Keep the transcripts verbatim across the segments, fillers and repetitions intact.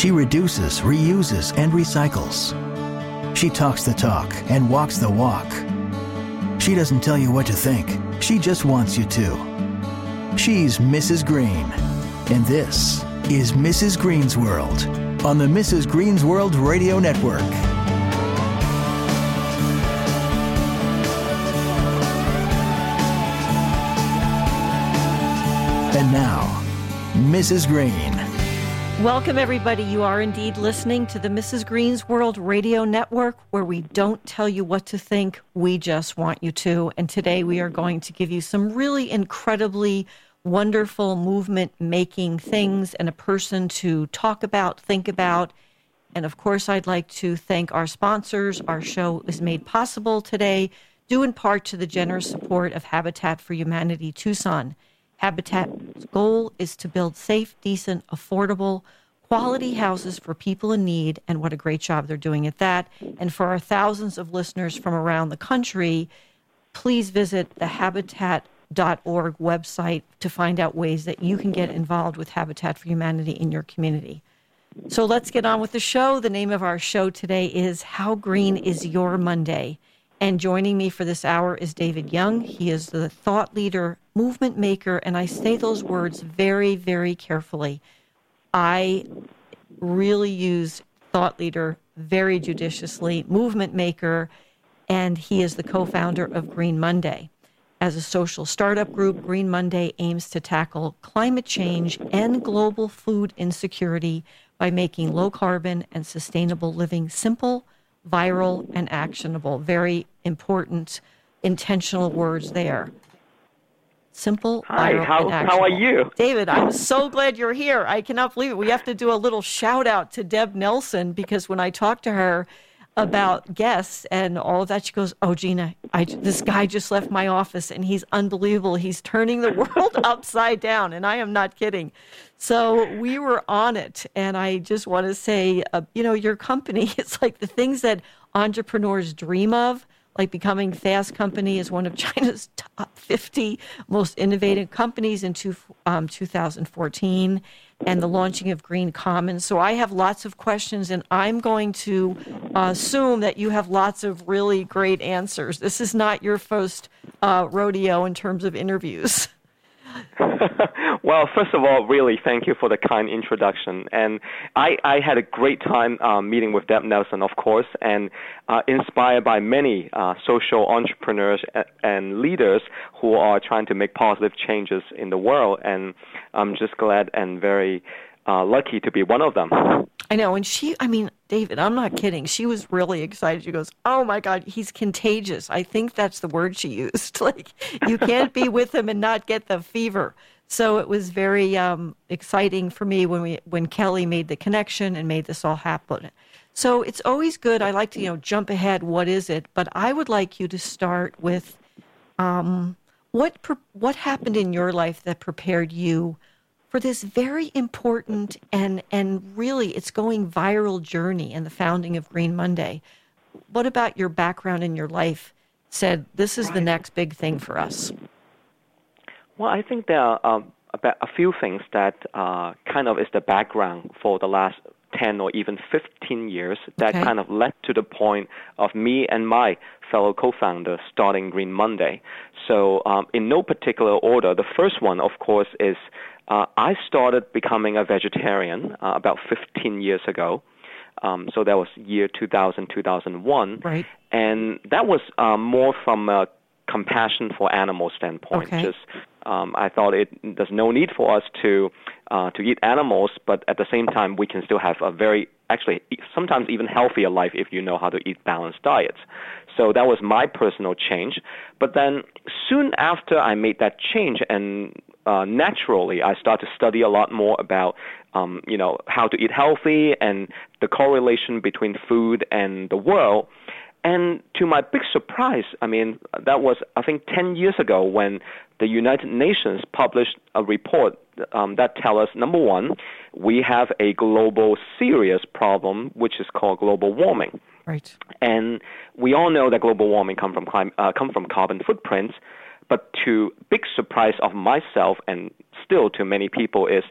She reduces, reuses, and recycles. She talks the talk and walks the walk. She doesn't tell you what to think. She just wants you to. She's Missus Green. And this is Missus Green's World on the Missus Green's World Radio Network. And now, Missus Green. Welcome, everybody. You are indeed listening to the Missus Green's World Radio Network, where we don't tell you what to think, we just want you to. And today we are going to give you some really incredibly wonderful movement-making things and a person to talk about, think about. And of course, I'd like to thank our sponsors. Our show is made possible today, due in part to the generous support of Habitat for Humanity Tucson. Habitat's goal is to build safe, decent, affordable, quality houses for people in need, and what a great job they're doing at that. And for our thousands of listeners from around the country, please visit the habitat dot org website to find out ways that you can get involved with Habitat for Humanity in your community. So let's get on with the show. The name of our show today is How Green is Your Monday? And joining me for this hour is David Young. He is the thought leader, movement maker, and I say those words very, very carefully. I really use thought leader very judiciously, movement maker, and he is the co-founder of Green Monday. As a social startup group, Green Monday aims to tackle climate change and global food insecurity by making low carbon and sustainable living simple, viral, and actionable. Very important, intentional words there. Simple, Hi, viral, how, and actionable. how are you? David, I'm so glad you're here. I cannot believe it. We have to do a little shout out to Deb Nelson, because when I talked to her about guests and all of that, she goes, oh, Gina, I, this guy just left my office and he's unbelievable. He's turning the world upside down. And I am not kidding. So we were on it. And I just want to say, uh, you know, your company, it's like the things that entrepreneurs dream of, like becoming Fast Company is one of China's top fifty most innovative companies in two, um, two thousand fourteen, and the launching of Green Commons. So I have lots of questions, and I'm going to uh, assume that you have lots of really great answers. This is not your first uh, rodeo in terms of interviews. Well, first of all, really thank you for the kind introduction. And I, I had a great time uh, meeting with Deb Nelson, of course, and uh, inspired by many uh, social entrepreneurs and leaders who are trying to make positive changes in the world. And I'm just glad and very uh, lucky to be one of them. I know. And she, I mean, David, I'm not kidding. She was really excited. She goes, oh, my God, he's contagious. I think that's the word she used. Like, you can't be with him and not get the fever. So it was very um, exciting for me when we when Kelly made the connection and made this all happen. So it's always good. I like to, you know, jump ahead. What is it? But I would like you to start with um, what pre- what happened in your life that prepared you for this very important and and really it's going viral journey in the founding of Green Monday. What about your background in your life said this is the next big thing for us? Well, I think there are um, about a few things that uh, kind of is the background for the last ten or even fifteen years that Okay. kind of led to the point of me and my fellow co-founder starting Green Monday. So um, in no particular order, the first one, of course, is uh, I started becoming a vegetarian uh, about fifteen years ago. Um, so that was year two thousand, two thousand one. Right. And that was uh, more from a compassion for animal standpoint. Okay. Just um, I thought it there's no need for us to uh, to eat animals, but at the same time we can still have a very actually sometimes even healthier life if you know how to eat balanced diets. So that was my personal change. But then soon after I made that change, and uh, naturally I started to study a lot more about um, you know how to eat healthy and the correlation between food and the world. And to my big surprise, I mean, that was, I think, ten years ago when the United Nations published a report um, that tells us, number one, we have a global serious problem, which is called global warming. Right. And we all know that global warming come from clim- uh, come from carbon footprints, but to big surprise of myself and still to many people is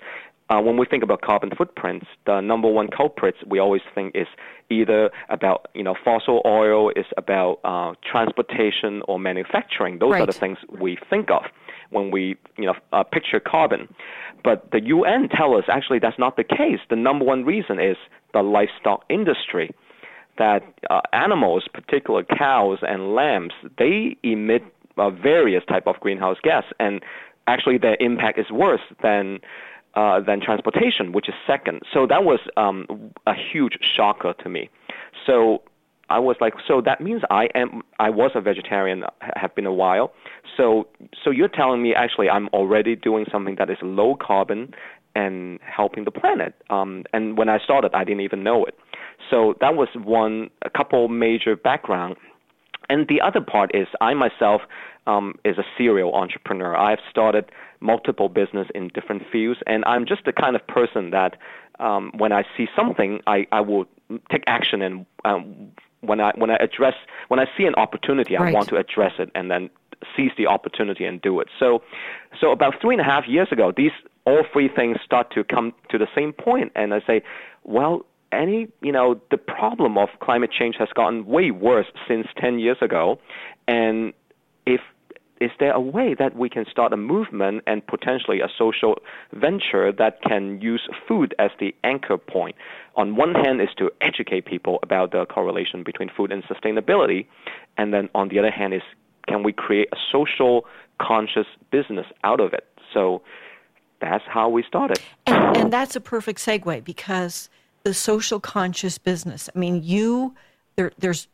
uh, when we think about carbon footprints, the number one culprits we always think is either about, you know, fossil oil, is about uh, transportation or manufacturing. Those right. are the things we think of when we, you know, uh, picture carbon. But the U N tell us actually that's not the case. The number one reason is the livestock industry, that uh, animals, particularly cows and lambs, they emit uh, various type of greenhouse gas, and actually their impact is worse than uh, than transportation, which is second. So that was um, a huge shocker to me. So I was like, so that means I am I was a vegetarian, have been a while. So so you're telling me actually I'm already doing something that is low carbon and helping the planet. Um, and when I started, I didn't even know it. So that was one, a couple major background. And the other part is I myself um, is a serial entrepreneur. I've started multiple business in different fields, and I'm just the kind of person that um, when I see something, I, I will take action. And um, when I when I address when I see an opportunity, I right. want to address it and then seize the opportunity and do it. So, so about three and a half years ago, these all three things start to come to the same point, and I say, well, any, you know, the problem of climate change has gotten way worse since ten years ago, and if is there a way that we can start a movement and potentially a social venture that can use food as the anchor point? On one hand is to educate people about the correlation between food and sustainability, and then on the other hand is can we create a social conscious business out of it? So that's how we started. And, and that's a perfect segue, because the social conscious business, I mean, you, there, there's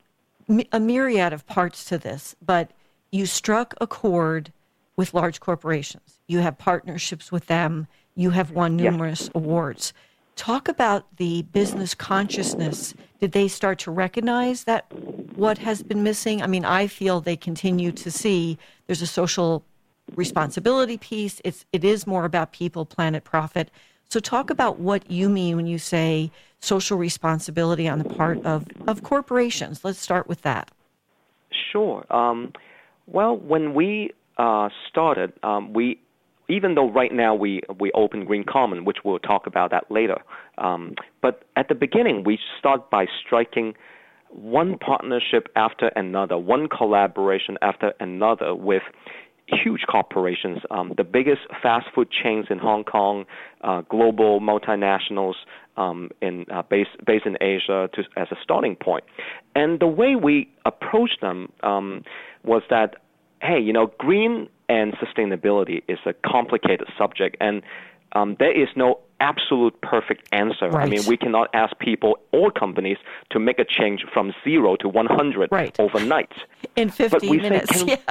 a myriad of parts to this, but you struck a chord with large corporations. You have partnerships with them. You have won numerous yeah. awards. Talk about the business consciousness. Did they start to recognize that what has been missing? I mean, I feel they continue to see there's a social responsibility piece. It's, it is more about people, planet, profit. So talk about what you mean when you say social responsibility on the part of, of corporations. Let's start with that. Sure. Um, well, when we uh, started, um, we even though right now we, we open Green Common, which we'll talk about that later, um, but at the beginning we start by striking one partnership after another, one collaboration after another with huge corporations, um, the biggest fast food chains in Hong Kong, uh, global multinationals um, in uh, based, based in Asia to, as a starting point. And the way we approached them um, was that, hey, you know, green and sustainability is a complicated subject, and um, there is no absolute perfect answer. Right. I mean, we cannot ask people or companies to make a change from zero to one hundred right. overnight. In fifteen minutes, say, yeah.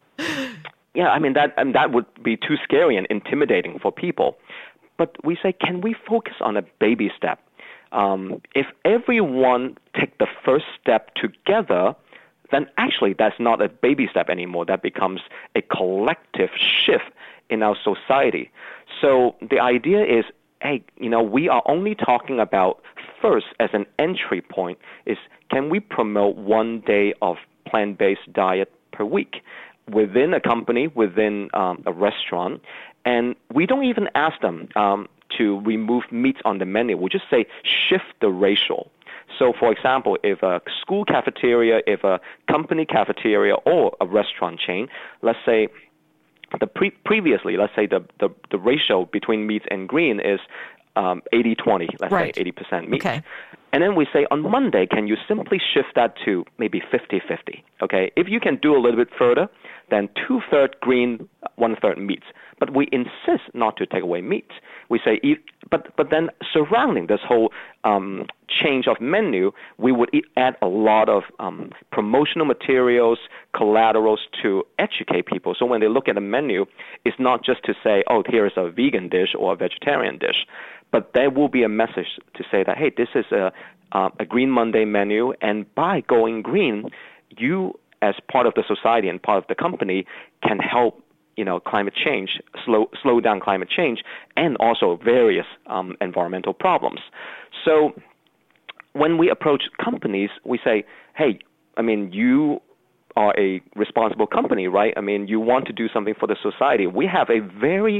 Yeah, I mean, that and that would be too scary and intimidating for people. But we say, can we focus on a baby step? Um, if everyone take the first step together, then actually that's not a baby step anymore. That becomes a collective shift in our society. So the idea is, hey, you know, we are only talking about first as an entry point is can we promote one day of plant-based diet per week within a company, within um, a restaurant, and we don't even ask them um, to remove meat on the menu. We just say shift the ratio. So, for example, if a school cafeteria, if a company cafeteria, or a restaurant chain, let's say the pre- previously, let's say the, the, the ratio between meat and green is um, eighty twenty, let's right. say eighty percent meat. Okay. And then we say on Monday, can you simply shift that to maybe fifty-fifty? Okay. If you can do a little bit further, then two-thirds green, one-third meat. But we insist not to take away meat. We say, but but then surrounding this whole um, change of menu, we would add a lot of um, promotional materials, collaterals to educate people. So when they look at the menu, it's not just to say, oh, here is a vegan dish or a vegetarian dish, but there will be a message to say that, hey, this is a, uh, a Green Monday menu, and by going green, you as part of the society and part of the company can help, you know, climate change, slow slow down climate change, and also various um, environmental problems. So when we approach companies, we say, hey, I mean, you are a responsible company, right? I mean, you want to do something for the society. We have a very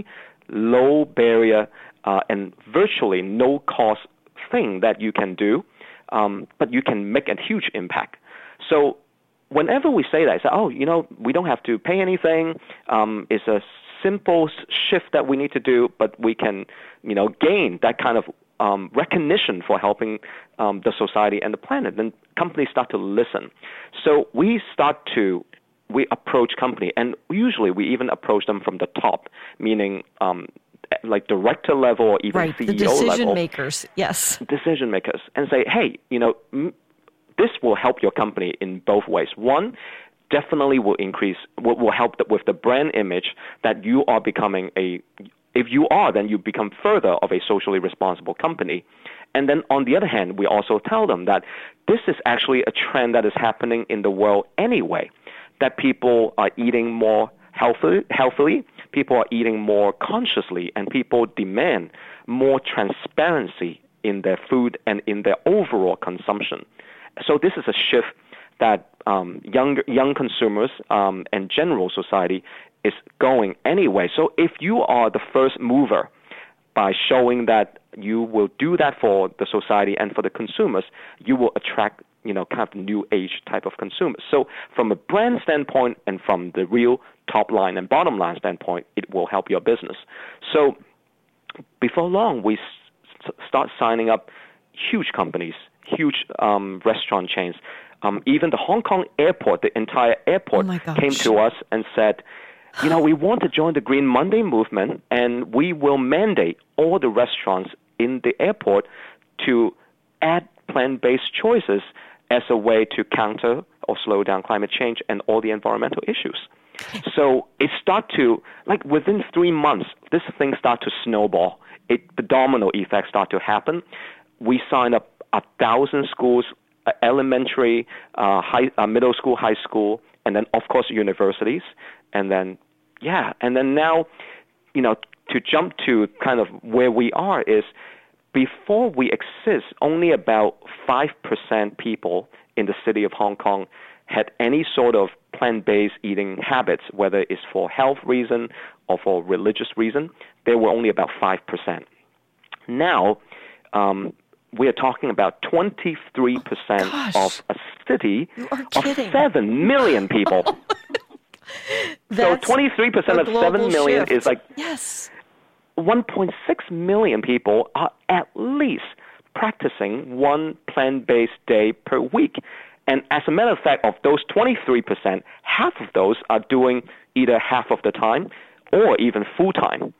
low barrier uh, and virtually no cost thing that you can do, um, but you can make a huge impact. So whenever we say that, say, oh, you know, we don't have to pay anything. Um, it's a simple shift that we need to do, but we can, you know, gain that kind of um, recognition for helping um, the society and the planet. Then companies start to listen. So we start to we approach company, and usually we even approach them from the top, meaning um, like director level or even right, C E O the decision level. makers, yes. Decision makers, and say, hey, you know, m- this will help your company in both ways. One, definitely will increase, will, will help with the brand image that you are becoming a, if you are, then you become further of a socially responsible company. And then on the other hand, we also tell them that this is actually a trend that is happening in the world anyway, that people are eating more healthily, healthily, people are eating more consciously, and people demand more transparency in their food and in their overall consumption. So this is a shift that um, young young consumers um, and general society is going anyway. So if you are the first mover by showing that you will do that for the society and for the consumers, you will attract, you know, kind of new age type of consumers. So from a brand standpoint and from the real top line and bottom line standpoint, it will help your business. So before long, we s- start signing up huge companies, huge um, restaurant chains. Um, even the Hong Kong airport, the entire airport oh came to us and said, you know, we want to join the Green Monday movement, and we will mandate all the restaurants in the airport to add plant-based choices as a way to counter or slow down climate change and all the environmental issues. So it start to, like within three months, this thing start to snowball. It, the domino effect start to happen. We signed up a thousand schools, uh, elementary, uh, high, uh, middle school, high school, and then of course universities. And then, yeah, and then now, you know, to jump to kind of where we are is before we exist, only about five percent people in the city of Hong Kong had any sort of plant-based eating habits, whether it's for health reason or for religious reason. There were only about five percent. Now, um, we are talking about twenty-three percent oh, of a city of kidding. seven million people. So twenty-three percent of seven million shift. is like yes. one point six million people are at least practicing one plant-based day per week. And as a matter of fact, of those twenty-three percent, half of those are doing either half of the time or even full-time.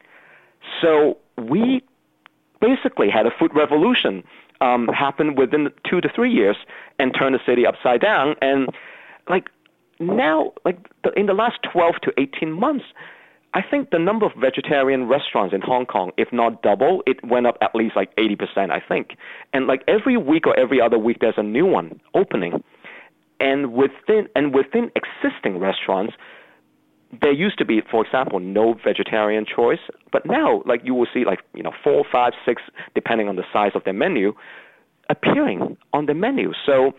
So we basically had a food revolution um, happen within two to three years and turn the city upside down. And like now, like the, in the last twelve to eighteen months, I think the number of vegetarian restaurants in Hong Kong, if not double, it went up at least like eighty percent, I think. And like every week or every other week, there's a new one opening. And within and within existing restaurants, there used to be, for example, no vegetarian choice, but now, like you will see, like you know, four, five, six, depending on the size of their menu, appearing on the menu. So,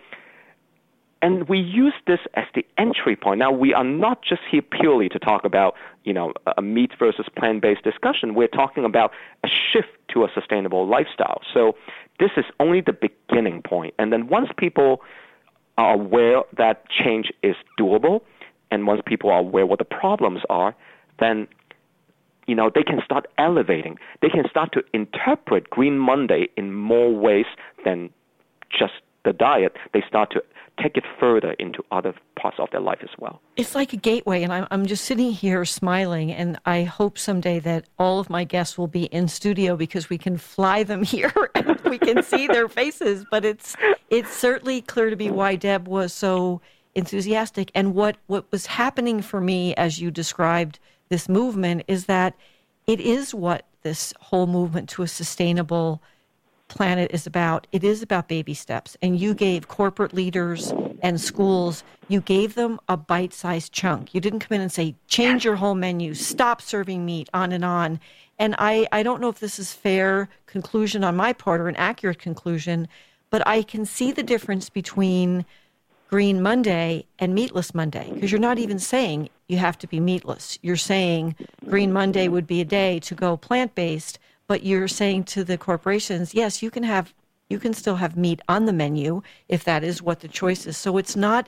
and we use this as the entry point. Now, we are not just here purely to talk about, you know, a meat versus plant-based discussion. We're talking about a shift to a sustainable lifestyle. So, this is only the beginning point. And then once people are aware that change is doable, and once people are aware what the problems are, then, you know, they can start elevating. They can start to interpret Green Monday in more ways than just the diet. They start to take it further into other parts of their life as well. It's like a gateway, and I'm, I'm just sitting here smiling, and I hope someday that all of my guests will be in studio because we can fly them here and we can see their faces. But it's it's certainly clear to me why Deb was so enthusiastic. And what, what was happening for me as you described this movement is that it is what this whole movement to a sustainable planet is about. It is about baby steps. And you gave corporate leaders and schools, you gave them a bite-sized chunk. You didn't come in and say, change your whole menu, stop serving meat, on and on. And I, I don't know if this is fair conclusion on my part or an accurate conclusion, but I can see the difference between Green Monday and Meatless Monday, because you're not even saying you have to be meatless. You're saying Green Monday would be a day to go plant-based, but you're saying to the corporations, yes, you can have, you can still have meat on the menu if that is what the choice is. So it's not,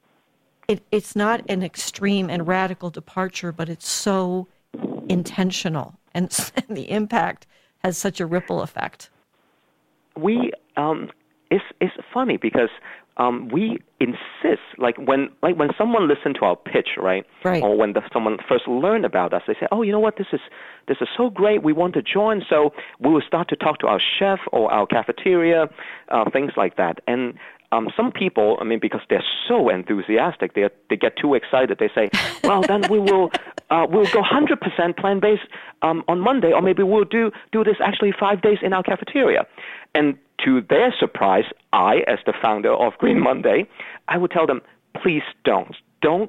it, it's not an extreme and radical departure, but it's so intentional, and, and the impact has such a ripple effect. We, um, it's it's funny because um, we insist, like when like when someone listens to our pitch, right? Right. Or when the, someone first learned about us, they say, "Oh, you know what? This is this is so great. We want to join." So we will start to talk to our chef or our cafeteria, uh, things like that. And um, some people, I mean, because they're so enthusiastic, they they get too excited. They say, "Well, then we will uh, we'll go one hundred percent plant-based um, on Monday, or maybe we'll do do this actually five days in our cafeteria." And to their surprise, I, as the founder of Green Monday, I would tell them, please don't. Don't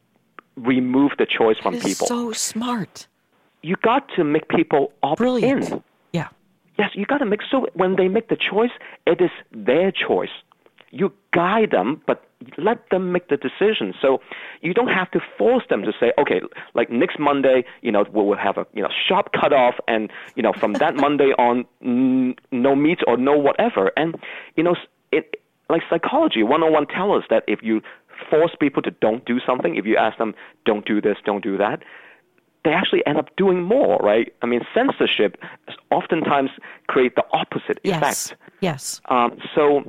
remove the choice from That is people. so smart. You got to make people opt Brilliant. in. Yeah. Yes, you got to make so when they make the choice, it is their choice. You guide them, but let them make the decision. So you don't have to force them to say, okay, like next Monday, you know, we will have a you know sharp cutoff, and you know from that Monday on, n- no meat or no whatever. And you know, it like psychology one oh one tells us that if you force people to don't do something, if you ask them don't do this, don't do that, they actually end up doing more, right? I mean, censorship oftentimes create the opposite Yes. effect. Yes. Um, so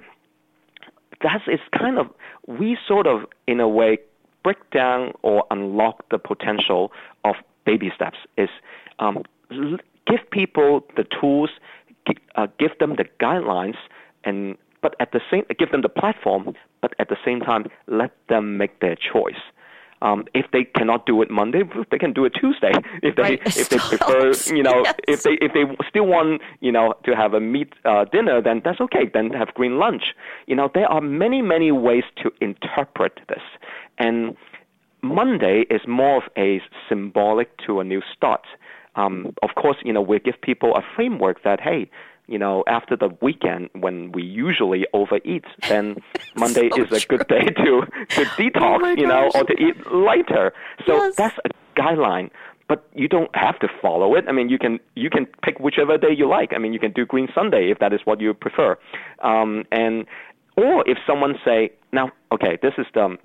that's it's kind of we sort of in a way break down or unlock the potential of baby steps. Is um, l- give people the tools, g- uh, give them the guidelines, and but at the same give them the platform, but at the same time let them make their choice. Um, if they cannot do it Monday, they can do it Tuesday. If they Right. if they prefer, you know, Yes. if they if they still want, you know, to have a meat uh, dinner, then that's okay. Then have green lunch. You know, there are many many ways to interpret this, and Monday is more of a symbolic to a new start. Um, of course, you know, we give people a framework that hey, you know, after the weekend when we usually overeat, then Monday So is a true. good day to, to detox, Oh my you know, gosh. or to eat lighter. So Yes. that's a guideline, but you don't have to follow it. I mean, you can you can pick whichever day you like. I mean, you can do Green Sunday if that is what you prefer. Um, and or if someone say, now, okay, this is the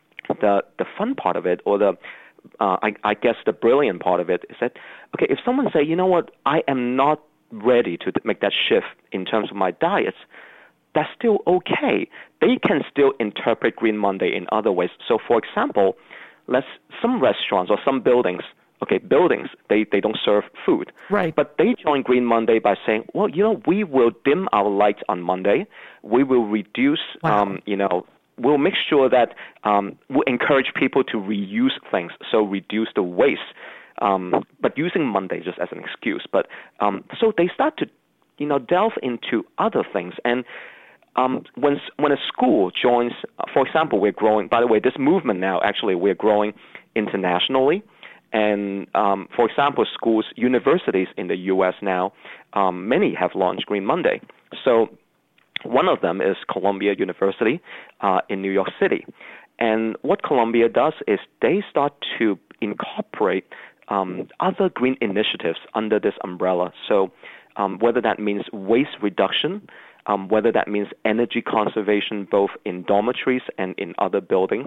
the the fun part of it, or the uh, I, I guess the brilliant part of it is that, okay, if someone say, you know what, I am not ready to make that shift in terms of my diets, that's still okay. They can still interpret Green Monday in other ways. So, for example, let's some restaurants or some buildings, okay, buildings, they, they don't serve food. Right. But they join Green Monday by saying, well, you know, we will dim our lights on Monday. We will reduce, Wow. um, you know, we'll make sure that um, we'll encourage people to reuse things, so reduce the waste. Um, but using Monday just as an excuse. But um, so they start to, you know, delve into other things. And um, when when a school joins, for example, we're growing. By the way, this movement now actually we're growing internationally. And um, for example, schools, universities in the U S now, um, many have launched Green Monday. So one of them is Columbia University uh, in New York City. And what Columbia does is they start to incorporate um, other green initiatives under this umbrella. So um, whether that means waste reduction, um, whether that means energy conservation both in dormitories and in other buildings,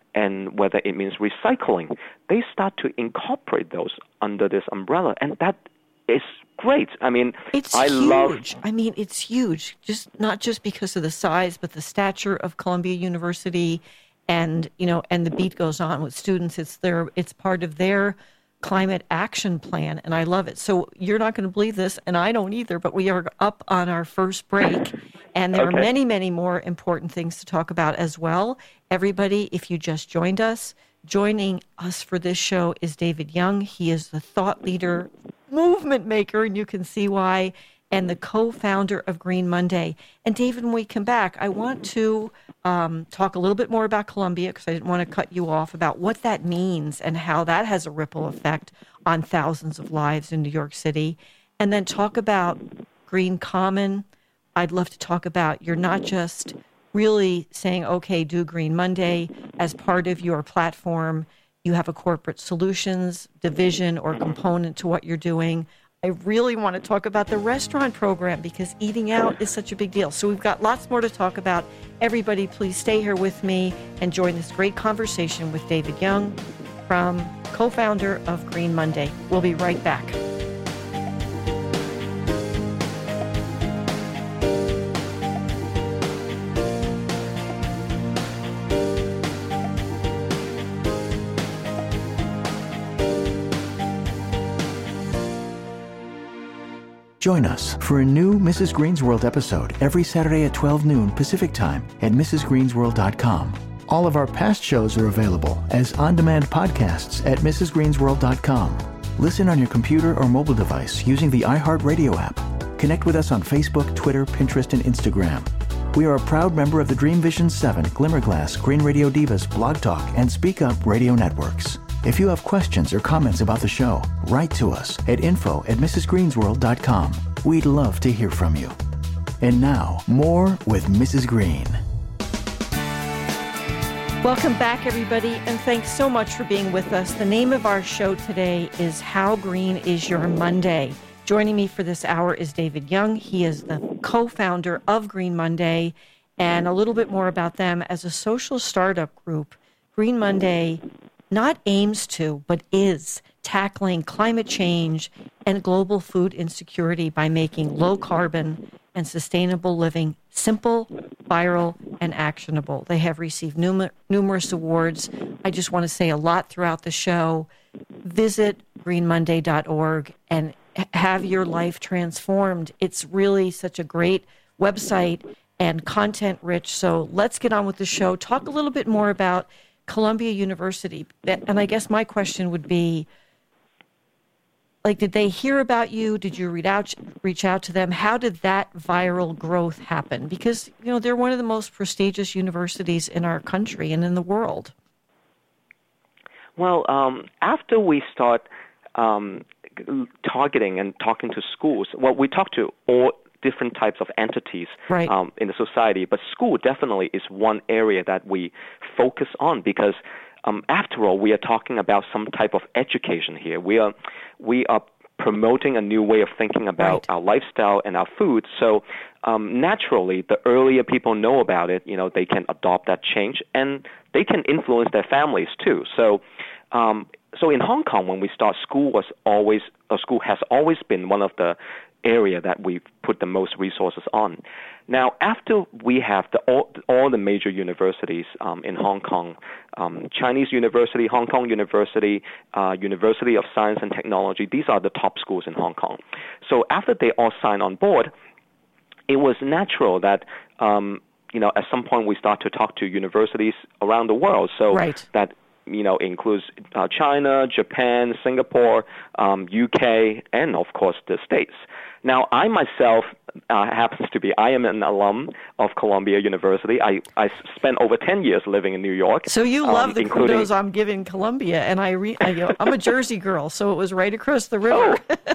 and whether it means recycling, they start to incorporate those under this umbrella. And that is great. I mean, It's I huge. love... I mean, it's huge. Just not just because of the size, but the stature of Columbia University, and you know, and the beat goes on with students. It's their, it's part of their climate action plan, and I love it. So you're not going to believe this, and I don't either. But we are up on our first break, and there Okay. are many, many more important things to talk about as well. Everybody, if you just joined us, joining us for this show is David Young. He is the thought leader, movement maker, and you can see why, and the co-founder of Green Monday. And David, when we come back, I want to um, talk a little bit more about Columbia, because I didn't want to cut you off, about what that means and how that has a ripple effect on thousands of lives in New York City. And then talk about Green Common. I'd love to talk about, you're not just really saying, okay, do Green Monday as part of your platform. you have a corporate solutions division or component to what you're doing. I really want to talk about the restaurant program because eating out is such a big deal. So we've got lots more to talk about. Everybody, please stay here with me and join this great conversation with David Young, from co-founder of Green Monday. We'll be right back. Join us for a new Missus Green's World episode every Saturday at twelve noon Pacific Time at mrs greens world dot com. All of our past shows are available as on-demand podcasts at mrs greens world dot com. Listen on your computer or mobile device using the iHeartRadio app. Connect with us on Facebook, Twitter, Pinterest, and Instagram. We are a proud member of the Dream Vision seven, Glimmerglass, Green Radio Divas, Blog Talk, and Speak Up radio networks. If you have questions or comments about the show, write to us at info at mrs greens world dot com. We'd love to hear from you. And now, more with Missus Green. Welcome back, everybody, and thanks so much for being with us. The name of our show today is How Green is Your Monday? Joining me for this hour is David Young. He is the co-founder of Green Monday, and a little bit more about them. As a social startup group, Green Monday not aims to, but is tackling climate change and global food insecurity by making low carbon and sustainable living simple, viral, and actionable. They have received numer- numerous awards. I just want to say a lot throughout the show. Visit green monday dot org and have your life transformed. It's really such a great website and content rich. So let's get on with the show. Talk a little bit more about Columbia University. And I guess my question would be, like, did they hear about you? Did you reach out, reach out to them? How did that viral growth happen? Because, you know, they're one of the most prestigious universities in our country and in the world. Well, um, after we start um, targeting and talking to schools, well, we talk to all different types of entities right. um, in the society, but school definitely is one area that we focus on because, um, after all, we are talking about some type of education here. We are we are promoting a new way of thinking about right. our lifestyle and our food. So um, naturally, the earlier people know about it, you know, they can adopt that change and they can influence their families too. So. Um, so in Hong Kong, when we start, school was always, uh, school has always been one of the area that we've put the most resources on. Now, after we have the, all, all the major universities um, in Hong Kong, um, Chinese University, Hong Kong University, uh, University of Science and Technology, these are the top schools in Hong Kong. So after they all signed on board, it was natural that, um, you know, at some point we start to talk to universities around the world. So right. that you know, includes uh, China, Japan, Singapore, um, U K, and, of course, the States. Now, I myself uh, happens to be, I am an alum of Columbia University. I, I spent over ten years living in New York. So you um, love the including... kudos I'm giving Columbia, and I re- I, you know, I'm a Jersey girl, so it was right across the river. Oh.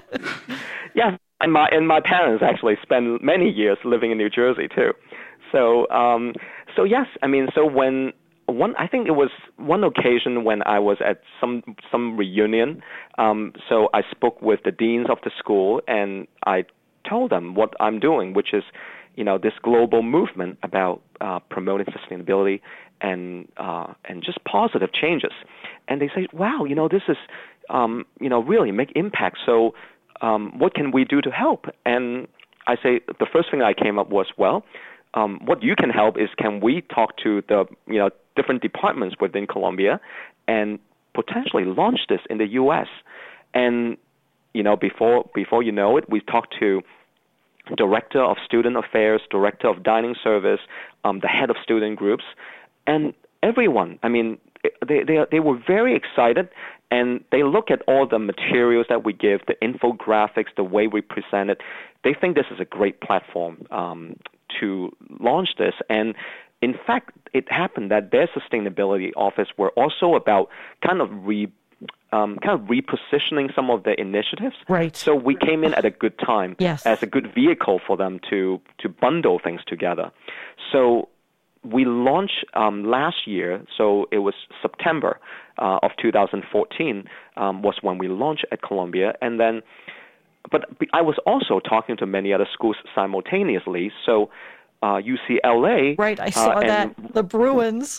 Yes, and my, and my parents actually spent many years living in New Jersey, too. So, um, so yes, I mean, so when... One, I think it was one occasion when I was at some some reunion. Um, so I spoke with the deans of the school, and I told them what I'm doing, which is, you know, this global movement about uh, promoting sustainability and uh, and just positive changes. And they say, "Wow, you know, this is, um, you know, really make impact. So, um, what can we do to help?" And I say the first thing I came up was, well. Um, what you can help is can we talk to the you know different departments within Columbia and potentially launch this in the U S And you know before before you know it, we talked to director of student affairs, director of dining service, um, the head of student groups, and everyone. I mean, they they they were very excited, and they look at all the materials that we give, the infographics, the way we present it. They think this is a great platform Um, to launch this. And in fact, it happened that their sustainability office were also about kind of re, um, kind of repositioning some of their initiatives. Right. So we came in at a good time yes. as a good vehicle for them to, to bundle things together. So we launched um, last year, so it was September uh, of two thousand fourteen um, was when we launched at Columbia, and then, but I was also talking to many other schools simultaneously. So uh, U C L A, right? I saw uh, and, that the Bruins.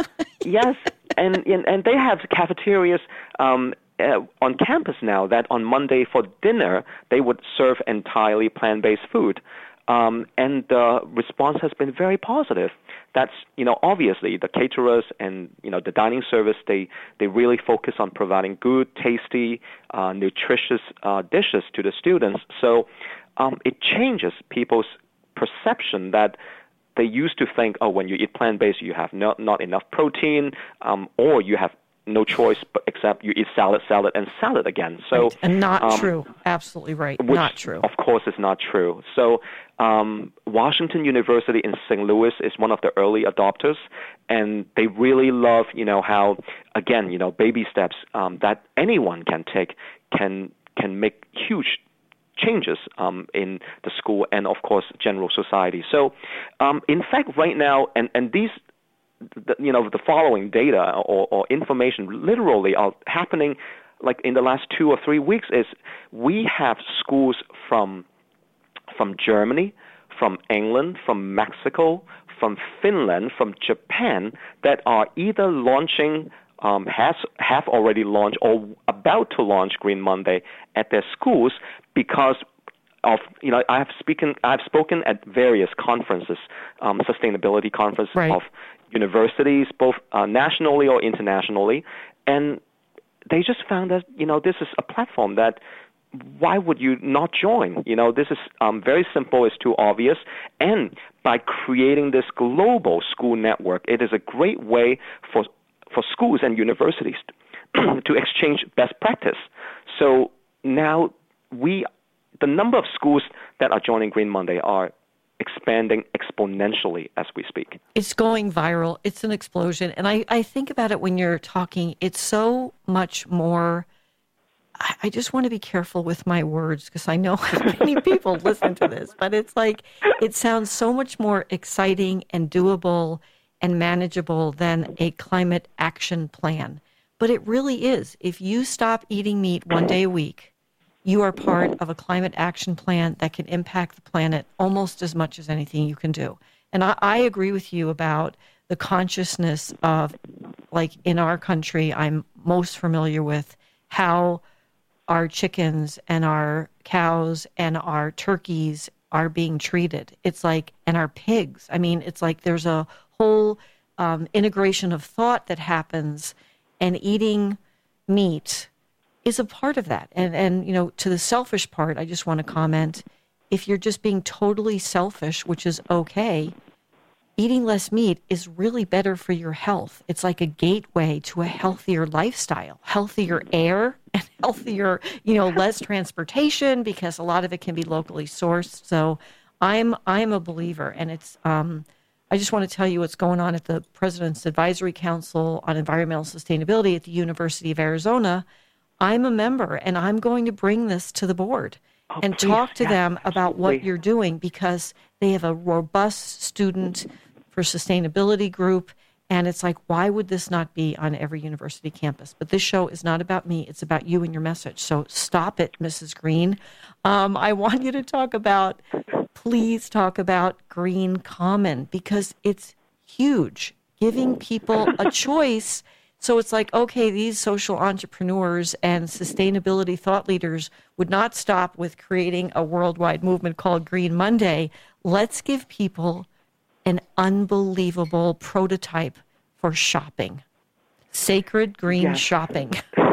Yes, and, and and they have cafeterias um, uh, on campus now that on Monday for dinner they would serve entirely plant-based food. Um, and the response has been very positive. That's, you know, obviously the caterers and, you know, the dining service, they, they really focus on providing good, tasty, uh, nutritious uh, dishes to the students. So um, it changes people's perception that they used to think, oh, when you eat plant-based, you have not, not enough protein, um, or you have no choice but except you eat salad, salad, and salad again. So right. And not um, true. Absolutely right. Which, not true. Of course, is not true. So um, Washington University in Saint Louis is one of the early adopters, and they really love, you know, how, again, you know, baby steps um, that anyone can take can can make huge changes um, in the school and, of course, general society. So, um, in fact, right now, and, and these The, you know, the following data or, or information literally are happening like in the last two or three weeks is we have schools from from Germany, from England, from Mexico, from Finland, from Japan that are either launching, um, has have already launched or about to launch Green Monday at their schools because of, you know, I have spoken, I've spoken at various conferences, um, sustainability conferences right. of universities, both uh, nationally or internationally, and they just found that, you know, this is a platform that why would you not join? You know, this is um, very simple, it's too obvious, and by creating this global school network, it is a great way for for schools and universities to exchange best practice. So now we, the number of schools that are joining Green Monday are expanding exponentially as we speak. It's going viral. It's an explosion. And I, I think about it when you're talking, it's so much more, I, I just want to be careful with my words because I know how many people listen to this, but it's like, it sounds so much more exciting and doable and manageable than a climate action plan. But it really is. If you stop eating meat one day a week, you are part of a climate action plan that can impact the planet almost as much as anything you can do. And I, I agree with you about the consciousness of, like in our country, I'm most familiar with how our chickens and our cows and our turkeys are being treated. It's like, and our pigs. I mean, it's like there's a whole um, integration of thought that happens, and eating meat is a part of that. And, and, you know, to the selfish part, I just want to comment, if you're just being totally selfish, which is okay, eating less meat is really better for your health. It's like a gateway to a healthier lifestyle, healthier air, and healthier, you know, less transportation, because a lot of it can be locally sourced. So I'm, I'm a believer. And it's, um, I just want to tell you what's going on at the President's Advisory Council on Environmental Sustainability at the University of Arizona. I'm a member, and I'm going to bring this to the board oh, and please. talk to yeah, them about absolutely. what you're doing, because they have a robust student for sustainability group, and it's like, why would this not be on every university campus? But this show is not about me. It's about you and your message. So stop it, Missus Green. Um, I want you to talk about, please talk about Green Common, because it's huge, giving people a choice. So it's like, okay, these social entrepreneurs and sustainability thought leaders would not stop with creating a worldwide movement called Green Monday. Let's give people an unbelievable prototype for shopping. Sacred green yes. shopping.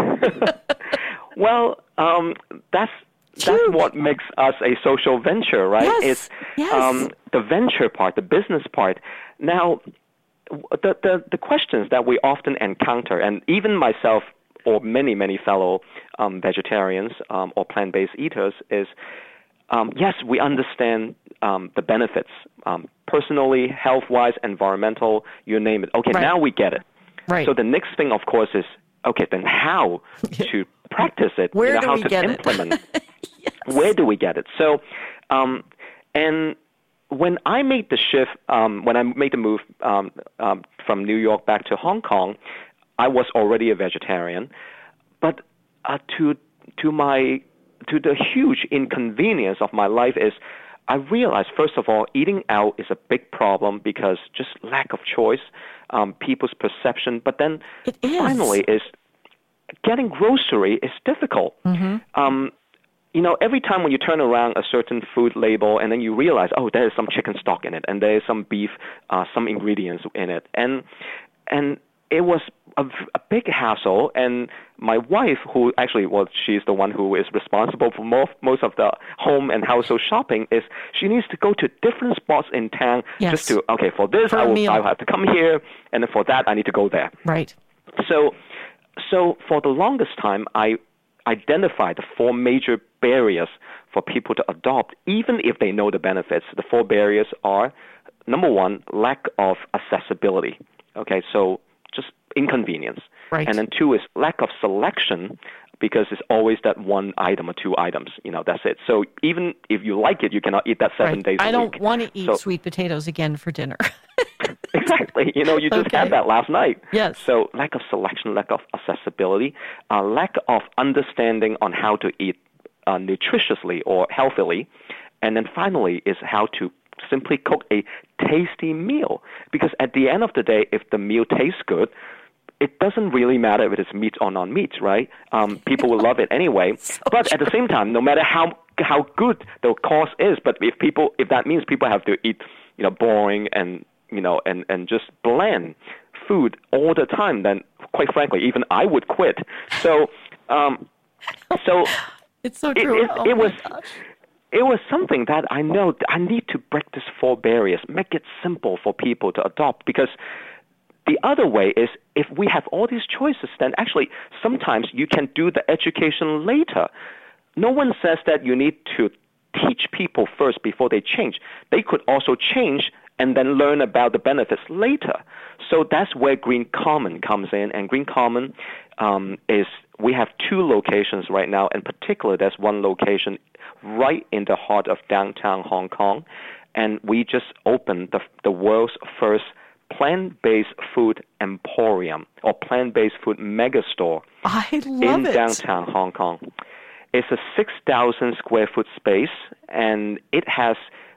Well, um, that's that's what makes us a social venture, right? Yes. It's yes. Um, the venture part, the business part. Now, The, the the questions that we often encounter, and even myself or many, many fellow um, vegetarians um, or plant-based eaters, is, um, yes, we understand um, the benefits, um, personally, health-wise, environmental, you name it. Okay, right. now we get it. Right. So the next thing, of course, is, okay, then how to practice it, Where you know, do how we to get implement it? Yes. Where do we get it? So, um, and when I made the shift, um, when I made the move um, um, from New York back to Hong Kong, I was already a vegetarian, but uh, to to my to the huge inconvenience of my life is I realized, first of all, eating out is a big problem because just lack of choice, um, people's perception. But then it is. finally is getting grocery is difficult. Mm-hmm. Um, you know, every time when you turn around a certain food label and then you realize, oh, there is some chicken stock in it and there is some beef, uh, some ingredients in it. And and it was a, a big hassle, and my wife, who actually, well, she's the one who is responsible for most, most of the home and household shopping, is she needs to go to different spots in town yes. just to, okay, for this, for I will I have to come here, and then for that, I need to go there. Right. So, so for the longest time, I identified the four major barriers for people to adopt, even if they know the benefits. The four barriers are, number one, lack of accessibility. Okay, so just inconvenience. Right. And then two is lack of selection, because it's always that one item or two items. You know, that's it. So even if you like it, you cannot eat that seven right. days a I week. don't want to eat so, sweet potatoes again for dinner. Exactly. You know, you just okay. had that last night. Yes. So lack of selection, lack of accessibility, uh, lack of understanding on how to eat uh, nutritiously or healthily. And then finally is how to simply cook a tasty meal. Because at the end of the day, if the meal tastes good, it doesn't really matter if it's meat or non-meat, right? Um, people will love it anyway. So but true. at the same time, no matter how how good the cost is, but if people if that means people have to eat, you know, boring and you know and, and just bland food all the time, then quite frankly, even I would quit. So, um, so it's so true. It, it, oh it was. Gosh. It was something that I know I need to break these four barriers, make it simple for people to adopt. Because the other way is if we have all these choices, then actually sometimes you can do the education later. No one says that you need to teach people first before they change. They could also change and then learn about the benefits later. So that's where Green Common comes in. And Green Common um, is, we have two locations right now. In particular, there's one location right in the heart of downtown Hong Kong. And we just opened the, the world's first plant-based food emporium or plant-based food megastore I love in it. downtown Hong Kong. It's a six thousand square foot space, and it has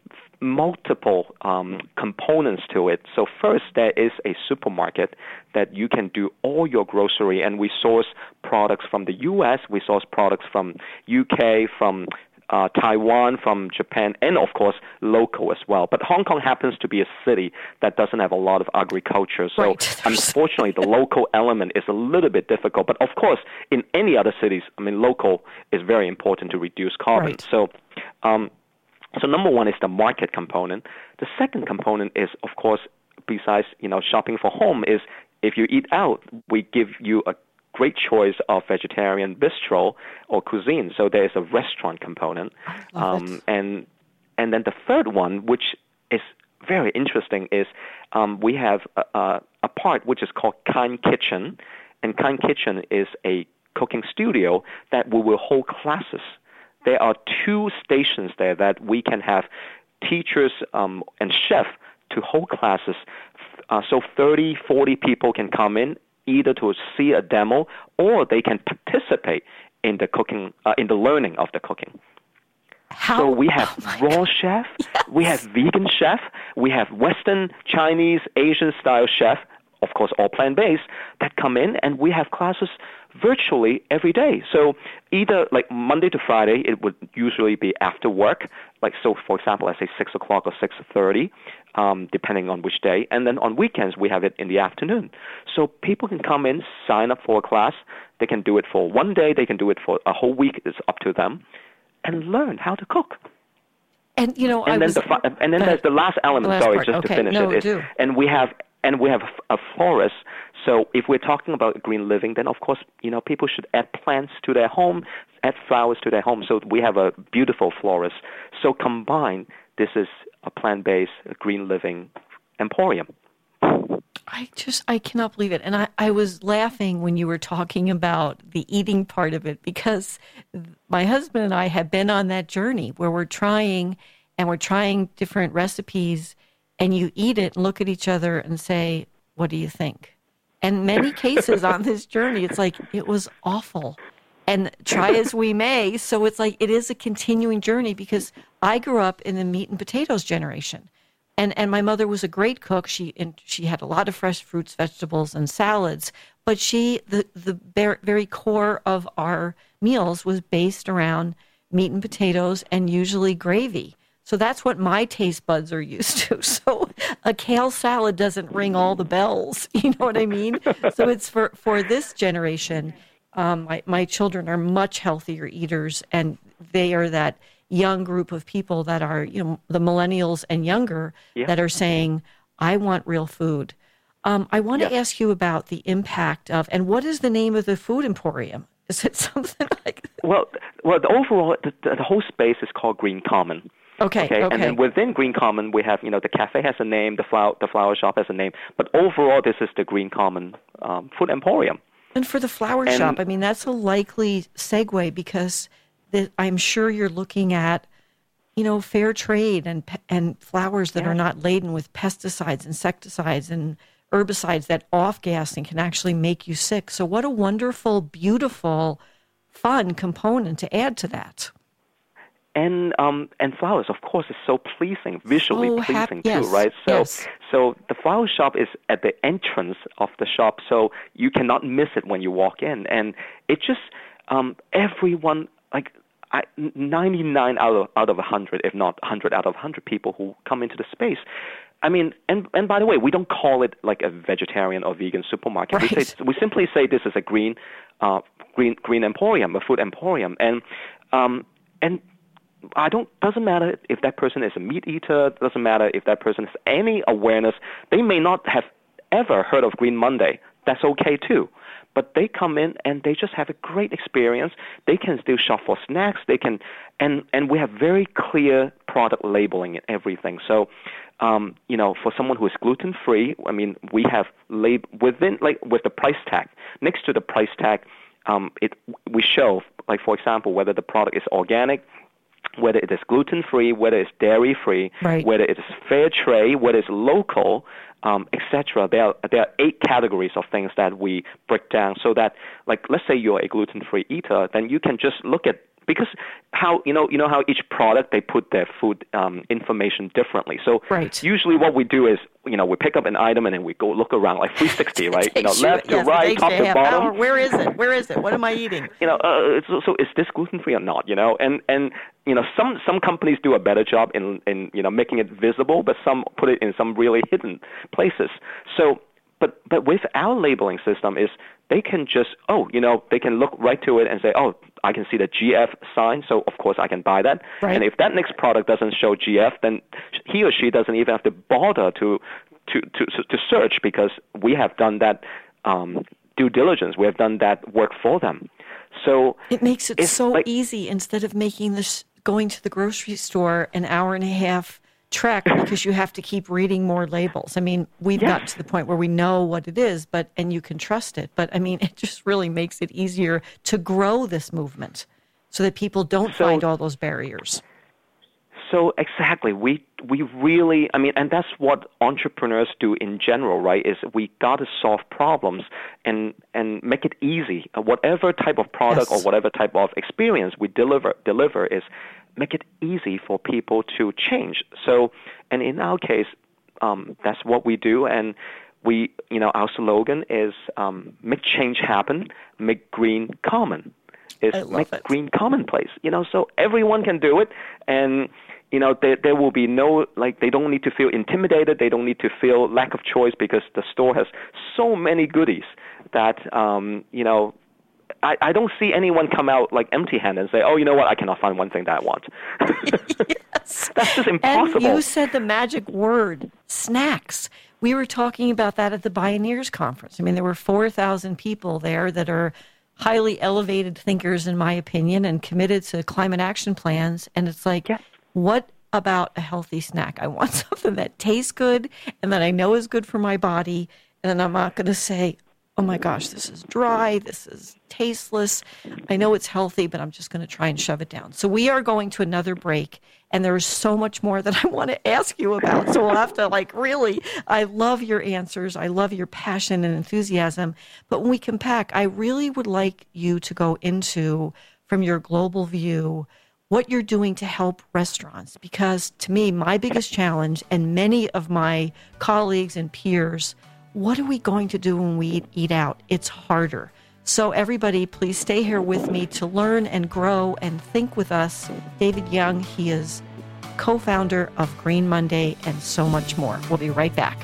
multiple um, components to it. So first, there is a supermarket that you can do all your grocery, and we source products from the U S, we source products from U K, from uh, Taiwan, from Japan, and of course, local as well. But Hong Kong happens to be a city that doesn't have a lot of agriculture, so right. unfortunately, the local element is a little bit difficult. But of course, in any other cities, I mean, local is very important to reduce carbon. Right. So, um, So number one is the market component. The second component is, of course, besides, you know, shopping for home, is if you eat out, we give you a great choice of vegetarian bistro or cuisine. So there is a restaurant component. Um, and and then the third one, which is very interesting, is um, we have a, a part which is called Kind Kitchen. And Kind Kitchen is a cooking studio that we will hold classes. There are two stations there that we can have teachers um, and chefs to hold classes. Uh, so thirty, forty people can come in either to see a demo or they can participate in the cooking, uh, in the learning of the cooking. How? So we have oh raw chef, yes. we have vegan chef, we have Western, Chinese, Asian style chef, of course all plant-based, that come in, and we have classes virtually every day. So either like Monday to Friday, it would usually be after work. Like, so for example, I say six o'clock or six thirty, um, depending on which day. And then on weekends, we have it in the afternoon. So people can come in, sign up for a class. They can do it for one day. They can do it for a whole week. It's up to them. And learn how to cook. And, you know, and I then was... the fi- and then there's the last element, the last sorry, part. just okay. to finish no, it. Is, do. And we have... And we have a florist. So if we're talking about green living, then of course, you know, people should add plants to their home, add flowers to their home. So we have a beautiful florist. So combined, this is a plant-based green living emporium. I just, I cannot believe it. And I, I was laughing when you were talking about the eating part of it, because my husband and I have been on that journey where we're trying and we're trying different recipes, and you eat it and look at each other and say, what do you think? And many cases on this journey, it's like, it was awful. And try as we may, so it's like it is a continuing journey, because I grew up in the meat and potatoes generation. And and my mother was a great cook. She and she had a lot of fresh fruits, vegetables, and salads. But she the the very core of our meals was based around meat and potatoes, and usually gravy. So that's what my taste buds are used to. So a kale salad doesn't ring all the bells. You know what I mean? So it's for for this generation. Um, my my children are much healthier eaters, and they are that young group of people that are, you know, the millennials and younger, yeah. that are saying, I want real food. Um, I want yeah. to ask you about the impact of, and what is the name of the food emporium? Is it something like? Well, well, the overall, the, the whole space is called Green Common. Okay, okay. Okay. And then within Green Common, we have, you know, the cafe has a name, the flower, the flower shop has a name, but overall, this is the Green Common um, food emporium. And for the flower and, shop, I mean, that's a likely segue, because that I'm sure you're looking at, you know, fair trade and and flowers that yeah. are not laden with pesticides, insecticides, and herbicides that off-gas and can actually make you sick. So what a wonderful, beautiful, fun component to add to that. And um and flowers, of course, is so pleasing, visually so pleasing happy, too, yes, right? So yes. so the flower shop is at the entrance of the shop, so you cannot miss it when you walk in. And it just um everyone, like I, ninety-nine out of out of one hundred, if not one hundred out of one hundred people who come into the space. I mean, and and by the way, we don't call it like a vegetarian or vegan supermarket. Right. We say we simply say this is a green, uh, green green emporium, a food emporium, and um and I don't doesn't matter if that person is a meat eater. Doesn't matter if that person has any awareness. They may not have ever heard of Green Monday. That's okay too. But they come in and they just have a great experience. They can still shop for snacks. They can, and, and we have very clear product labeling and everything. So, um, you know, for someone who is gluten-free, I mean, we have lab within, like with the price tag, next to the price tag, um, it we show, like for example, whether the product is organic, whether it is gluten-free, whether it's dairy-free, right. whether it is fair trade, whether it's local, um, et cetera. There are, there are eight categories of things that we break down so that, like, let's say you're a gluten-free eater, then you can just look at, because how, you know, you know how each product, they put their food um, information differently. So right. usually what we do is, you know, we pick up an item and then we go look around like three sixty, right? You know, left yes, to right, top to bottom. Hour. Where is it? Where is it? What am I eating? You know, uh, so, so is this gluten-free or not, you know? And, and you know, some, some companies do a better job in, in, you know, making it visible, but some put it in some really hidden places. So, but, but with our labeling system is they can just, oh, you know, they can look right to it and say, oh, I can see the G F sign, so of course I can buy that. Right. And if that next product doesn't show G F, then he or she doesn't even have to bother to to to, to search, because we have done that um, due diligence. We have done that work for them. So it makes it so like, easy, instead of making this going to the grocery store an hour and a half trek because you have to keep reading more labels. I mean, we've yes. gotten to the point where we know what it is, but and you can trust it. But I mean, it just really makes it easier to grow this movement so that people don't so, find all those barriers. So exactly, we we really, I mean, and that's what entrepreneurs do in general, right? Is we got to solve problems and and make it easy. Whatever type of product yes. or whatever type of experience we deliver deliver is make it easy for people to change. So, and in our case, um, that's what we do. And we, you know, our slogan is um, make change happen, make green common. Is make it. green commonplace. You know, so everyone can do it, and you know, there there will be no, like, they don't need to feel intimidated. They don't need to feel lack of choice, because the store has so many goodies that um, you know. I, I don't see anyone come out like empty-handed and say, oh, you know what, I cannot find one thing that I want. Yes. That's just impossible. And you said the magic word, snacks. We were talking about that at the Bioneers Conference. I mean, there were four thousand people there that are highly elevated thinkers, in my opinion, and committed to climate action plans. And it's like, yes. what about a healthy snack? I want something that tastes good and that I know is good for my body. And then I'm not going to say, oh my gosh, this is dry, this is tasteless. I know it's healthy, but I'm just going to try and shove it down. So we are going to another break. And there's so much more that I want to ask you about. So we'll have to like really, I love your answers. I love your passion and enthusiasm. But when we come back, I really would like you to go into, from your global view, what you're doing to help restaurants. Because to me, my biggest challenge, and many of my colleagues and peers, what are we going to do when we eat out? It's harder. So everybody, please stay here with me to learn and grow and think with us. David Young, he is co-founder of Green Monday and so much more. We'll be right back.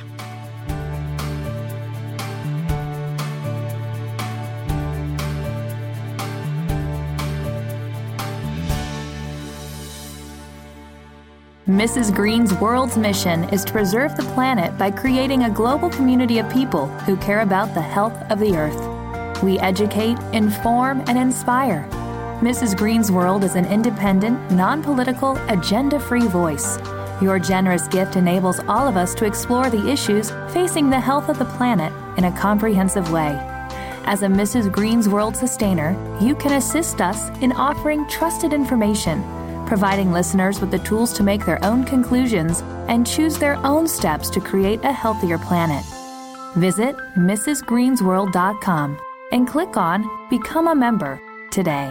Missus Green's world's mission is to preserve the planet by creating a global community of people who care about the health of the earth. We educate, inform, and inspire. Missus Green's World is an independent, non-political, agenda-free voice. Your generous gift enables all of us to explore the issues facing the health of the planet in a comprehensive way. As a Missus Green's World sustainer, you can assist us in offering trusted information, providing listeners with the tools to make their own conclusions and choose their own steps to create a healthier planet. Visit Missus Greens World dot com and click on Become a Member today.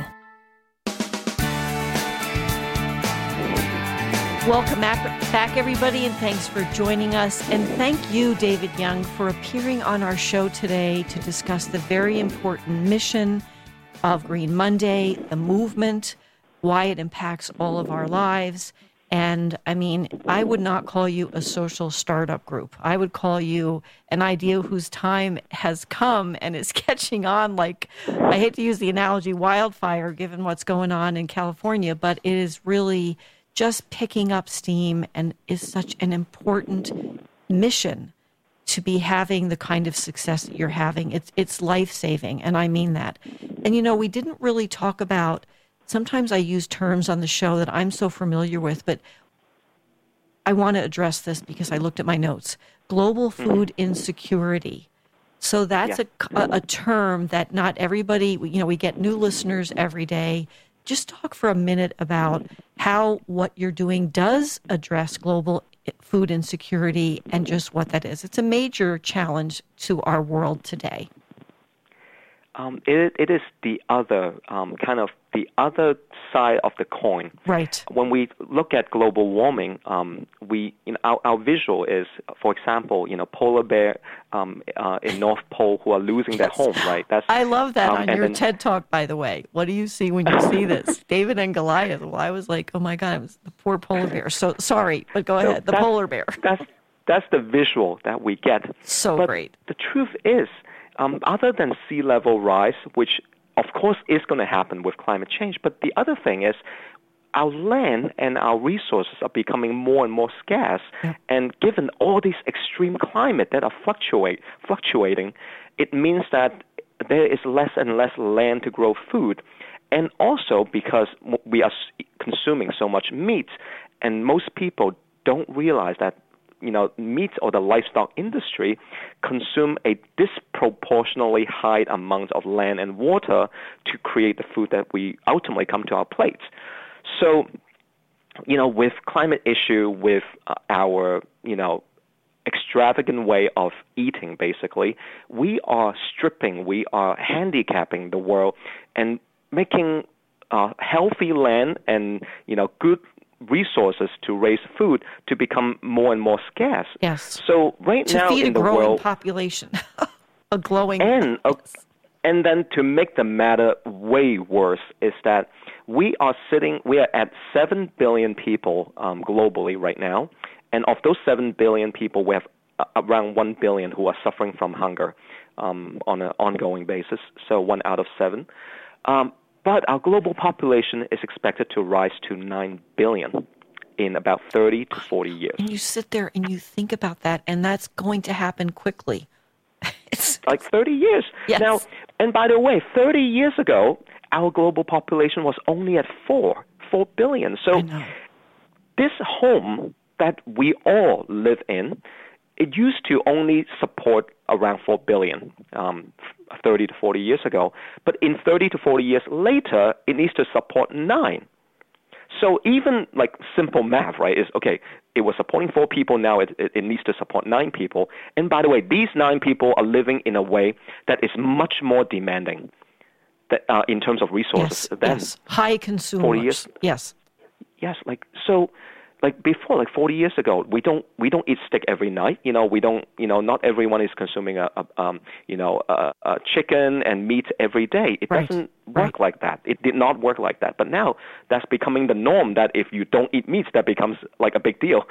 Welcome back, back, everybody, and thanks for joining us. And thank you, David Young, for appearing on our show today to discuss the very important mission of Green Monday, the movement, why it impacts all of our lives. And I mean, I would not call you a social startup group. I would call you an idea whose time has come and is catching on like, I hate to use the analogy wildfire given what's going on in California, but it is really just picking up steam and is such an important mission to be having the kind of success that you're having. It's, it's life-saving, and I mean that. And, you know, we didn't really talk about, sometimes I use terms on the show that I'm so familiar with, but I want to address this because I looked at my notes. Global food insecurity. So that's yeah. a, a term that not everybody, you know, we get new listeners every day. Just talk for a minute about how what you're doing does address global food insecurity and just what that is. It's a major challenge to our world today. Um, it, it is the other um, kind of the other side of the coin. Right. When we look at global warming, um, we you know, our, our visual is, for example, you know, polar bear um, uh, in North Pole who are losing their home. Right. That's I love that um, on your then, TED Talk, by the way. What do you see when you see this? David and Goliath. Well, I was like, oh my God, it was the poor polar bear. So sorry, but go so ahead. The polar bear. That's that's the visual that we get. So but great. The truth is, Um, other than sea level rise, which of course is going to happen with climate change, but the other thing is our land and our resources are becoming more and more scarce. Yeah. And given all these extreme climate that are fluctuate, fluctuating, it means that there is less and less land to grow food. And also because we are consuming so much meat, and most people don't realize that you know, meat or the livestock industry consume a disproportionately high amount of land and water to create the food that we ultimately come to our plates. So, you know, with climate issue, with uh, our, you know, extravagant way of eating, basically, we are stripping, we are handicapping the world and making uh, healthy land and, you know, good resources to raise food to become more and more scarce. Yes. So right to now feed in a the growing world, population, a glowing, and uh, yes. and then to make the matter way worse is that we are sitting, we are at seven billion people um, globally right now, and of those seven billion people, we have uh, around one billion who are suffering from hunger um, on an ongoing basis. So one out of seven. Um, But our global population is expected to rise to nine billion in about thirty to forty years. And you sit there and you think about that, and that's going to happen quickly. It's like thirty years. Yes. Now, and by the way, thirty years ago, our global population was only at four, four billion. So this home that we all live in, it used to only support around four billion, um, thirty to forty years ago. But in thirty to forty years later, it needs to support nine. So even like simple math, right, is, okay, it was supporting four people, now it, it, it needs to support nine people. And by the way, these nine people are living in a way that is much more demanding that, uh, in terms of resources yes, than yes. High consumers. forty years. Yes. Yes, like, so, like before, like forty years ago, we don't we don't eat steak every night. You know, we don't. You know, not everyone is consuming a, a um you know a, a chicken and meat every day. It Right. doesn't work Right. like that. It did not work like that. But now that's becoming the norm. That if you don't eat meat, that becomes like a big deal.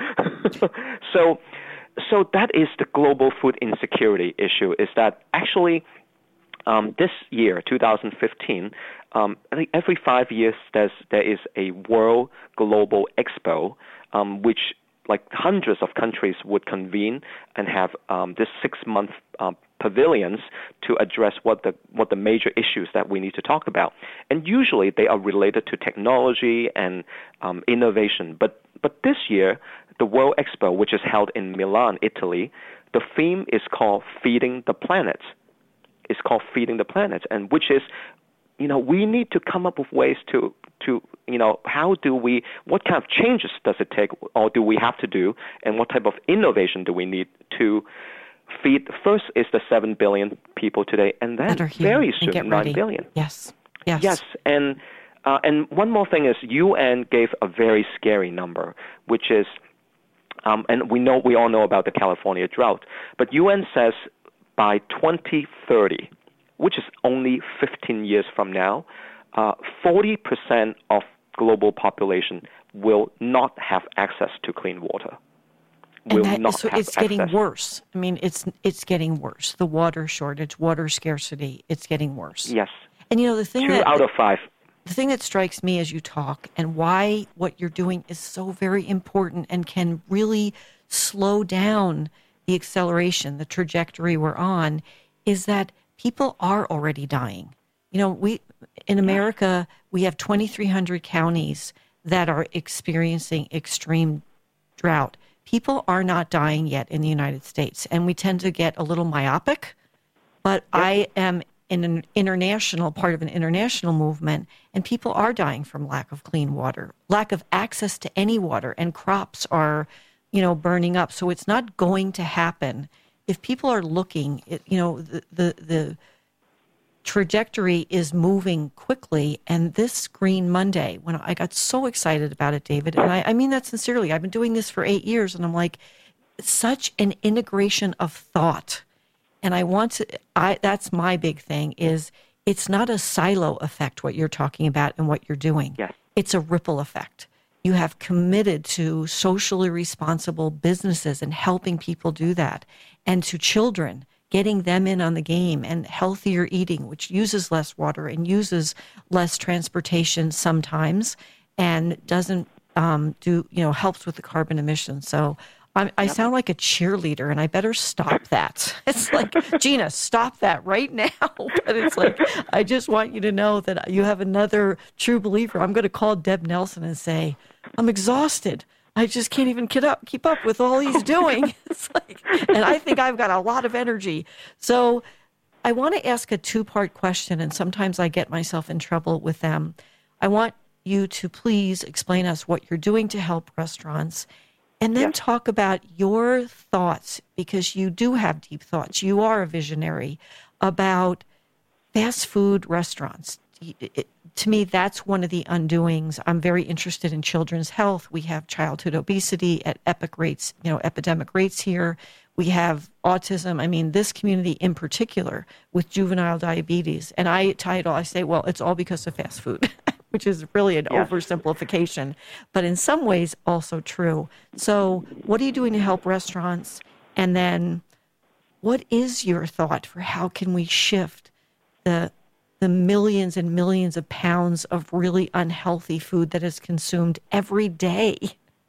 so, so that is the global food insecurity issue. Is that actually um, this year, two thousand fifteen? Um, I think every five years there's there is a World Global Expo. Um, which like hundreds of countries would convene and have um, this six-month uh, pavilions to address what the what the major issues that we need to talk about. And usually they are related to technology and um, innovation. But but this year, the World Expo, which is held in Milan, Italy, the theme is called Feeding the Planet. It's called Feeding the Planet, and which is, you know, we need to come up with ways to, to, you know, how do we, what kind of changes does it take, or do we have to do, and what type of innovation do we need to feed? First is the seven billion people today, and then very soon and nine billion. Yes, yes, yes, and uh, and one more thing is U N gave a very scary number, which is, um, and we know we all know about the California drought, but U N says by twenty thirty. Which is only fifteen years from now, uh, forty percent of global population will not have access to clean water. Will and that, not so have it's getting access. worse. I mean, it's it's getting worse. The water shortage, water scarcity, it's getting worse. Yes. And you know the thing Two that out of five. the thing that strikes me as you talk, and why what you're doing is so very important and can really slow down the acceleration, the trajectory we're on, is that people are already dying. You know, we in America, we have twenty-three hundred counties that are experiencing extreme drought. People are not dying yet in the United States, and we tend to get a little myopic. But yep. I am in an international, part of an international movement, and people are dying from lack of clean water, lack of access to any water, and crops are, you know, burning up. So it's not going to happen. If people are looking, you know, the, the the trajectory is moving quickly. And this Green Monday, when I got so excited about it, David, and I, I mean that sincerely, I've been doing this for eight years, and I'm like, such an integration of thought. And I want to, I that's my big thing, is it's not a silo effect, what you're talking about and what you're doing. Yes. It's a ripple effect. You have committed to socially responsible businesses and helping people do that, and to children, getting them in on the game, and healthier eating, which uses less water and uses less transportation sometimes, and doesn't um, do, you know, helps with the carbon emissions. So I, I yep. sound like a cheerleader, and I better stop that. It's like, Gina, stop that right now. But it's like, I just want you to know that you have another true believer. I'm going to call Deb Nelson and say, I'm exhausted. I just can't even keep up, keep up with all he's doing. It's like, and I think I've got a lot of energy. So I want to ask a two-part question, and sometimes I get myself in trouble with them. I want you to please explain us what you're doing to help restaurants, and then yeah. talk about your thoughts, because you do have deep thoughts. You are a visionary about fast food restaurants. It, to me, that's one of the undoings. I'm very interested in children's health. We have childhood obesity at epic rates, you know, epidemic rates here. We have autism. I mean, this community in particular with juvenile diabetes. And I tie it all, I say, well, it's all because of fast food, which is really an yes. oversimplification, but in some ways also true. So what are you doing to help restaurants? And then what is your thought for how can we shift the the millions and millions of pounds of really unhealthy food that is consumed every day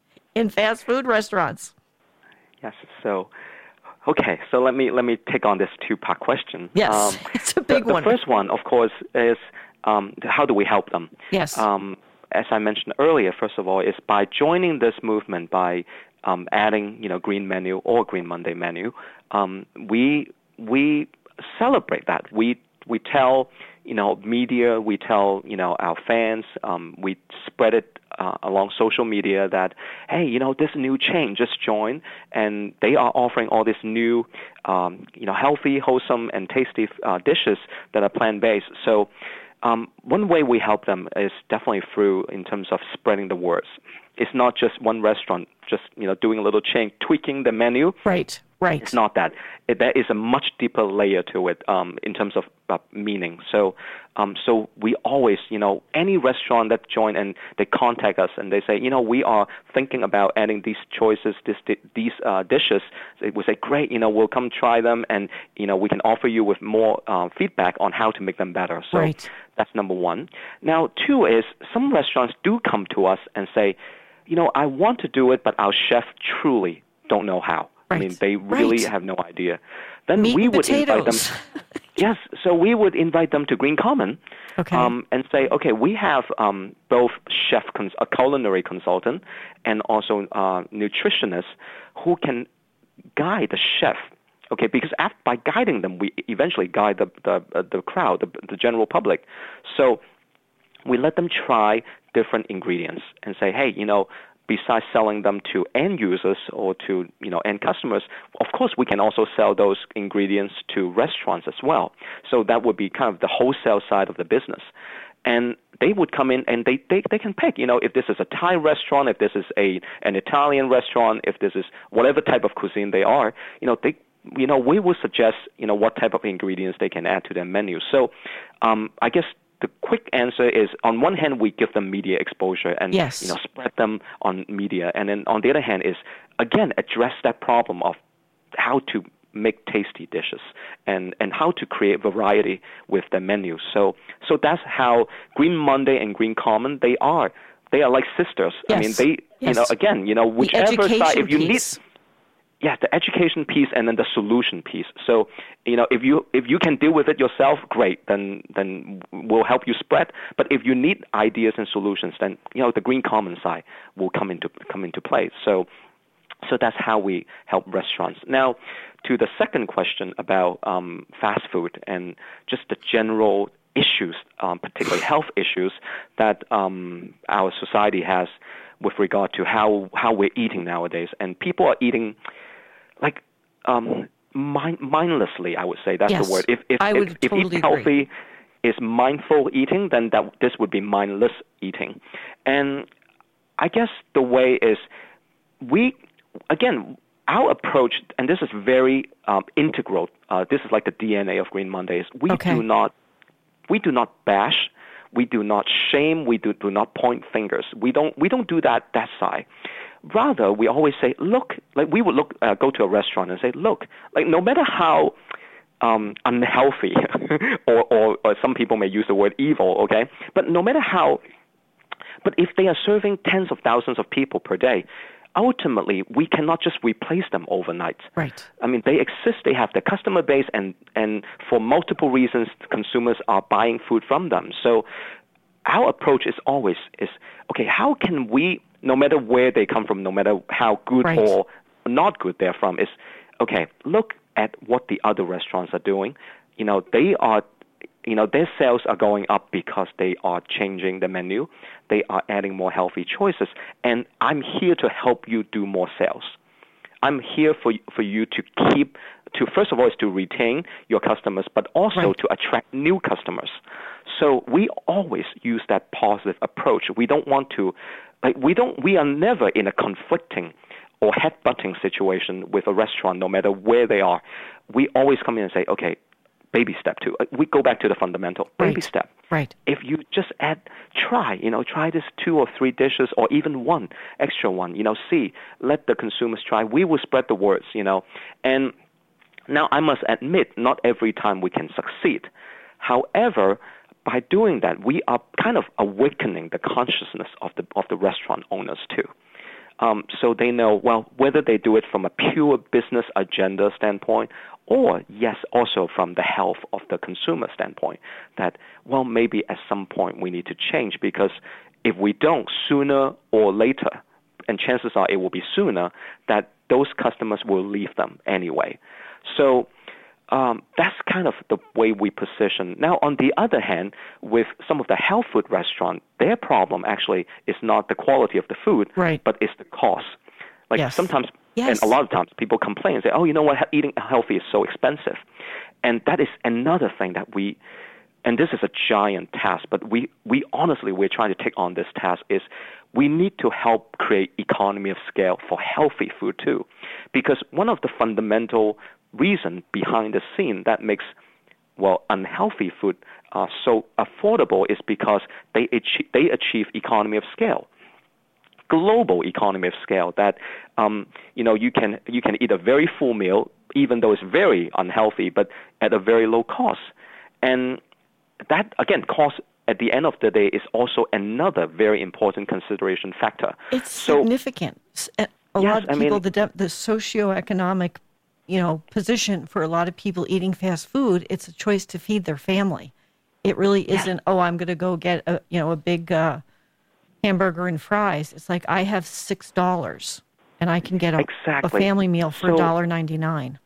in fast food restaurants? Yes. So, okay. So let me let me take on this two-part question. Yes, um, it's a big the, one. The first one, of course, is um, how do we help them? Yes. Um, as I mentioned earlier, first of all, is by joining this movement, by um, adding, you know, Green Menu or Green Monday menu, um, we we celebrate that. We we tell, you know, media, we tell, you know, our fans, um, we spread it uh, along social media that, hey, you know, this new chain just joined, and they are offering all these new, um, you know, healthy, wholesome, and tasty uh, dishes that are plant-based. So um, one way we help them is definitely through in terms of spreading the words. It's not just one restaurant just, you know, doing a little change, tweaking the menu. Right. Right. It's not that. It, there is a much deeper layer to it um, in terms of uh, meaning. So, um, so we always, you know, any restaurant that join and they contact us and they say, you know, we are thinking about adding these choices, this, these uh, dishes. We say, great, you know, we'll come try them, and you know, we can offer you with more uh, feedback on how to make them better. So right. That's number one. Now, two is some restaurants do come to us and say, you know, I want to do it, but our chef truly don't know how. Right. I mean, they really right. have no idea. Then Meat we and would potatoes. invite them. Yes, so we would invite them to Green Common, okay. um, and say, okay, we have um, both chef, cons- a culinary consultant, and also uh, nutritionist who can guide the chef. Okay, because after, by guiding them, we eventually guide the the, uh, the crowd, the, the general public. So we let them try different ingredients and say, hey, you know, besides selling them to end users or to, you know, end customers, of course, we can also sell those ingredients to restaurants as well. So that would be kind of the wholesale side of the business. And they would come in and they, they, they can pick, you know, if this is a Thai restaurant, if this is a an Italian restaurant, if this is whatever type of cuisine they are, you know, they, you know, we would suggest, you know, what type of ingredients they can add to their menu. So um, I guess the quick answer is, on one hand, we give them media exposure and yes. you know, spread them on media, and then on the other hand is, again, address that problem of how to make tasty dishes and, and how to create variety with the menu. So so that's how Green Monday and Green Common, they are they are like sisters. Yes. I mean, they yes. you know, again, you know, whichever side, if you piece. need. Yeah, the education piece and then the solution piece. So, you know, if you if you can deal with it yourself, great. Then then we'll help you spread. But if you need ideas and solutions, then you know the Green Common side will come into come into play. So, so that's how we help restaurants. Now, to the second question about um, fast food and just the general issues, um, particularly health issues that um, our society has with regard to how how we're eating nowadays, and people are eating like um, mind, mindlessly, I would say. That's yes, the word. If if, I would if, totally if eating healthy agree. is mindful eating, then that this would be mindless eating. And I guess the way is we, again, our approach, and this is very um, integral. Uh, this is like the D N A of Green Mondays. We okay. do not we do not bash. We do not shame. We do, do not point fingers. We don't we don't do that that side. Rather, we always say, look, like we would look uh, go to a restaurant and say, look, like no matter how um, unhealthy, or, or or some people may use the word evil, okay, but no matter how, but if they are serving tens of thousands of people per day, ultimately, we cannot just replace them overnight. Right. I mean, they exist. They have their customer base, and, and for multiple reasons, consumers are buying food from them. So our approach is always is, okay, how can we, no matter where they come from, no matter how good right. or not good they're from, is, okay, look at what the other restaurants are doing. You know, they are You know, their sales are going up because they are changing the menu. They are adding more healthy choices. And I'm here to help you do more sales. I'm here for for you to keep, to first of all, is to retain your customers, but also right. to attract new customers. So we always use that positive approach. We don't want to, like, we don't, we are never in a conflicting or headbutting situation with a restaurant, no matter where they are. We always come in and say, okay, baby step two. We go back to the fundamental. Baby right. step. Right. If you just add, try, you know, try this two or three dishes or even one extra one, you know, see, let the consumers try. We will spread the words, you know. And now I must admit, not every time we can succeed. However, by doing that, we are kind of awakening the consciousness of the of the restaurant owners too. Um, so they know, well, whether they do it from a pure business agenda standpoint or, yes, also from the health of the consumer standpoint, that, well, maybe at some point we need to change, because if we don't, sooner or later, and chances are it will be sooner, that those customers will leave them anyway. So um, that's kind of the way we position. Now, on the other hand, with some of the health food restaurants, their problem actually is not the quality of the food, right. but it's the cost. Like yes. sometimes, yes. and a lot of times, people complain and say, oh, you know what, eating healthy is so expensive. And that is another thing that we, and this is a giant task, but we, we honestly, we're trying to take on this task is we need to help create economy of scale for healthy food too. Because one of the fundamental reasons behind the scene that makes, well, unhealthy food uh, so affordable is because they achieve, they achieve economy of scale. Global economy of scale that um, you know you can you can eat a very full meal even though it's very unhealthy, but at a very low cost, and that again cost at the end of the day is also another very important consideration factor. It's so, significant. A yes, lot of I people, mean, the de- the socioeconomic, you know, position for a lot of people eating fast food, it's a choice to feed their family. It really isn't. Yes. Oh, I'm going to go get a you know a big. Uh, hamburger and fries. It's like I have six dollars and I can get a, exactly. a family meal for one dollar ninety-nine.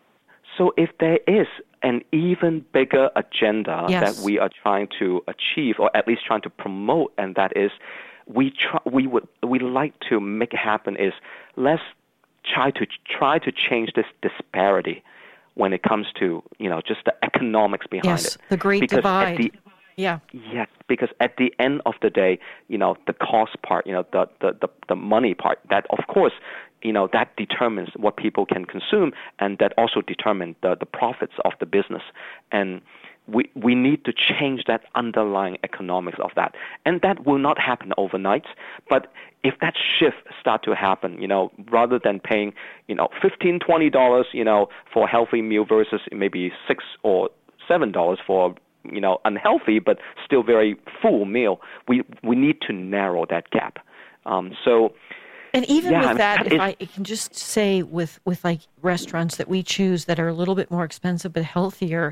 So if there is an even bigger agenda yes. that we are trying to achieve, or at least trying to promote, and that is, we try, we would we like to make it happen. Is let's try to try to change this disparity when it comes to you know just the economics behind yes, it. The great because divide. At the, yeah. Yes, because at the end of the day, you know, the cost part, you know, the, the, the, the money part, that of course, you know, that determines what people can consume, and that also determines the, the profits of the business. And we we need to change that underlying economics of that. And that will not happen overnight. But if that shift start to happen, you know, rather than paying, you know, fifteen dollars, twenty dollars, you know, for a healthy meal versus maybe six or seven dollars for you know, unhealthy but still very full meal, we we need to narrow that gap. Um, so, and even yeah, with I mean, that, that if is, I can just say with, with like restaurants that we choose that are a little bit more expensive but healthier,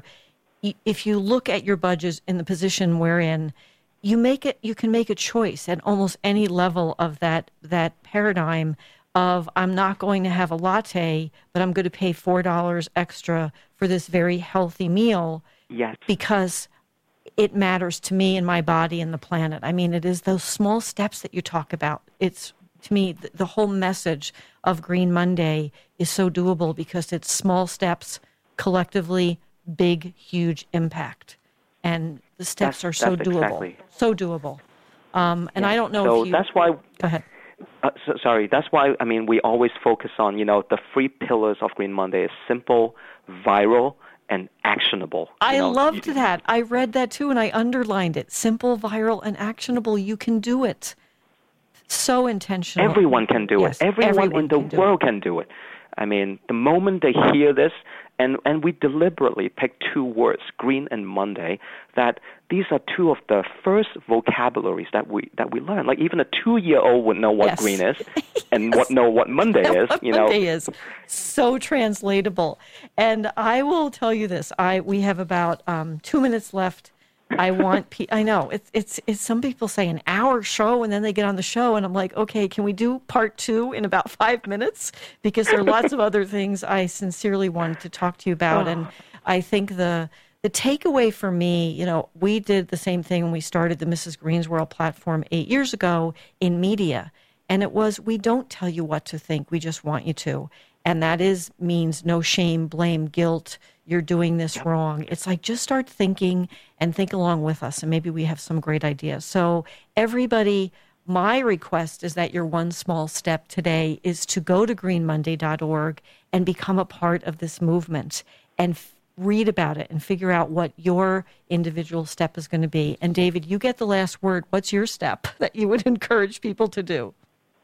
if you look at your budget in the position we're in, you make it. You can make a choice at almost any level of that that paradigm of I'm not going to have a latte, but I'm going to pay four dollars extra for this very healthy meal. Yes. Because it matters to me and my body and the planet. I mean, it is those small steps that you talk about. It's, to me, the, the whole message of Green Monday is so doable because it's small steps, collectively, big, huge impact. And the steps that's, are so that's doable. Exactly. So doable. Um, and yeah. I don't know so if you... that's why... Go ahead. Uh, so, sorry, that's why, I mean, we always focus on, you know, the three pillars of Green Monday is simple, viral, and actionable. I know, loved you, that. I read that too, and I underlined it. Simple, viral, and actionable. You can do it. So intentional. Everyone can do yes, it. Everyone, everyone in the can world can do it. I mean, the moment they hear this, and, and we deliberately pick two words, Green and Monday, that these are two of the first vocabularies that we that we learn. Like even a two-year-old would know what yes. green is, yes. and what know what Monday is. what you know, Monday is so translatable. And I will tell you this: I we have about um, two minutes left. I want. Pe- I know it's it's it's. Some people say an hour show, and then they get on the show, and I'm like, okay, can we do part two in about five minutes? Because there are lots of other things I sincerely wanted to talk to you about, oh. and I think the the takeaway for me, you know, we did the same thing when we started the Missus Green's World platform eight years ago in media, and it was we don't tell you what to think, we just want you to, and that is means no shame, blame, guilt. You're doing this yep. wrong. It's like just start thinking and think along with us, and maybe we have some great ideas. So everybody, my request is that your one small step today is to go to green monday dot org and become a part of this movement and f- read about it and figure out what your individual step is going to be. And David, you get the last word. What's your step that you would encourage people to do?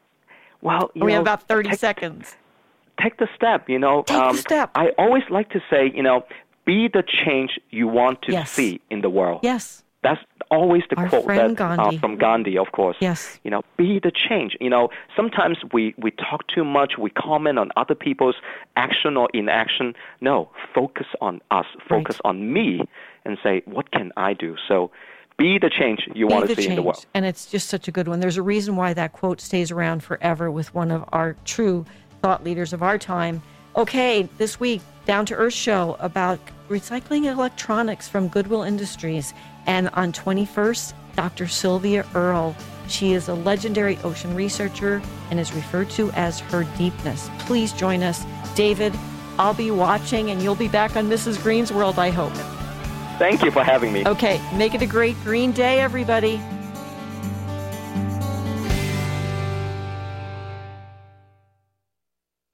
Well, you we know, have about thirty take, seconds. Take the step, you know. Take um, the step. I always like to say, you know, be the change you want to yes. see in the world. Yes. That's always the Our quote friend that, Gandhi. Uh, from Gandhi, of course. Yes. You know, be the change. You know, sometimes we, we talk too much, we comment on other people's action or inaction. No, focus on us, focus right. on me, and say, what can I do? So be the change you be want to the see change. in the world. And it's just such a good one. There's a reason why that quote stays around forever with one of our true thought leaders of our time. Okay, this week, Down to Earth show about recycling electronics from Goodwill Industries. And on twenty-first, Doctor Sylvia Earle. She is a legendary ocean researcher and is referred to as her deepness. Please join us. David, I'll be watching, and you'll be back on Missus Green's World, I hope. Thank you for having me. Okay, make it a great green day, everybody.